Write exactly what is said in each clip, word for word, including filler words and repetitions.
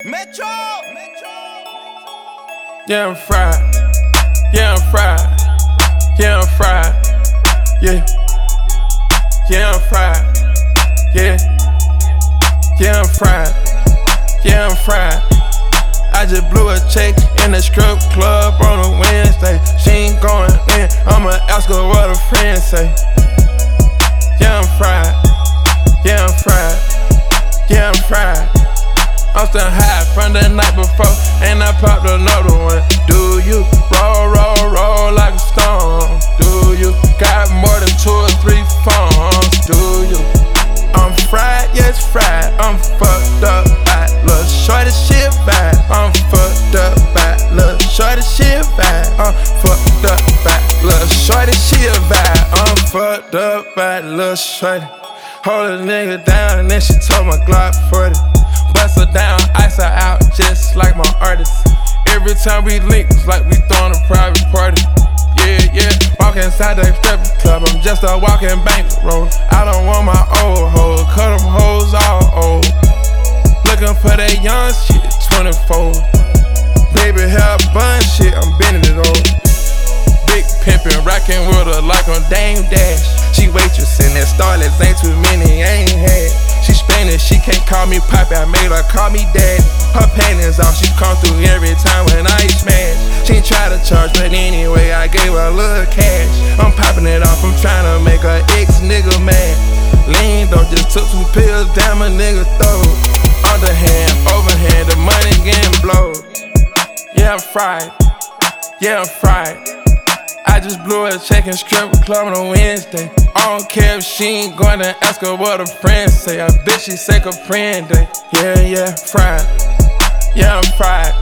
Metro! Metro! Yeah, I'm fried. Yeah, I'm fried. Yeah, I'm fried. Yeah. Yeah, I'm fried. Yeah. Yeah, I'm fried. Yeah, I'm fried. I just blew a check in the strip club on a Wednesday. She ain't going in, I'ma ask her what her friends say. Yeah, I'm fried. Yeah, I'm fried. Yeah, I'm fried. I'm still high from the night before, and I popped another one. Do you roll, roll, roll like a stone? Do you got more than two or three phones? Do you? I'm fried, yes, fried. I'm fucked up by little shorty shit vibe. I'm fucked up by little shorty shit vibe. I'm fucked up by little shorty shit vibe. I'm fucked up by little shorty. Hold a nigga down, and then she told my Glock forty. Bust her down, ice her out, just like my artist. Every time we link, it's like we throwing a private party. Yeah, yeah, walk inside the strip club, I'm just a walking bankroll. I don't want my old hoes, cut them hoes all old. Looking for that young shit, twenty-four. Baby hair bun shit, I'm bending it over. Big pimpin', rockin' with her like on Dame Dash. She waitressing at Starlets, ain't too many, I ain't had. She Spanish, she can't call me Poppy, I made her call me Dad. Her panties off, she come through every time when I smash. She ain't try to charge, but anyway, I gave her a little cash. I'm popping it off, I'm trying to make her ex-nigga mad. Lean though, just took some pills down my nigga throat. Underhand, overhand, the money getting blowed. Yeah, I'm fried. Yeah, I'm fried. I just blew a check in strip club on a Wednesday. I don't care if she ain't gonna ask her what her friends say. I bet she say her friend day. Yeah, yeah, fried. Yeah, I'm fried.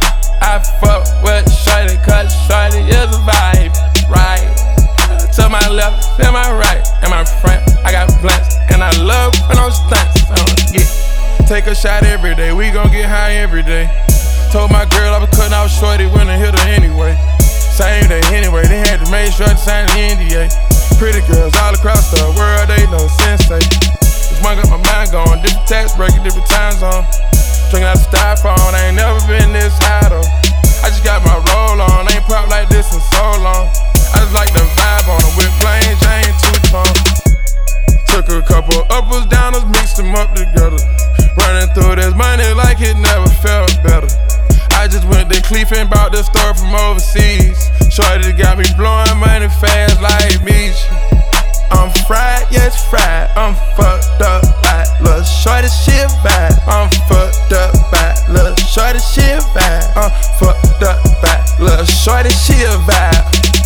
I fuck with shorty, cause shorty is a vibe, right? To my left, to my right, and my front, I got blunts, and I love when I'm stunts. Uh, yeah. Take a shot every day, we gon' get high every day. Told my girl I was cutting out shorty when I hit her anyway. Same day anyway, they had to make sure to sign the N D A. Pretty girls all across the world, they know sensei. This one got my mind going, different tax bracket, different time zone. Drinking out the styrofoam, I ain't never been this high though. I just got my roll on, ain't pop like this in so long. I just like the vibe on them with plain Jane two-tone. Took a couple uppers, downers, mixed them up together. Running through this money like it never felt better. I just went to Cleef and bought the store from overseas. Shorty got me blowing money fast like me. I'm fried, yes, fried. I'm fucked up by little shorty shit vibe. I'm fucked up by little shorty shit vibe. I'm fucked up by little shorty shit vibe.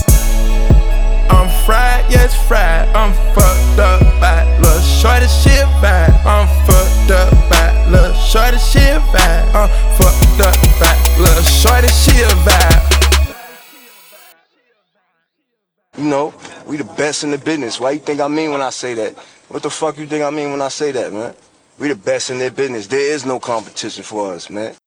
I'm fried, yes, fried. I'm fucked up by little shorty shit vibe. I'm fucked up by little shorty shit vibe. I'm fucked up by little shorty shit vibe. You know, we the best in the business. Why you think I mean when I say that? What the fuck you think I mean when I say that, man? We the best in their business. There is no competition for us, man.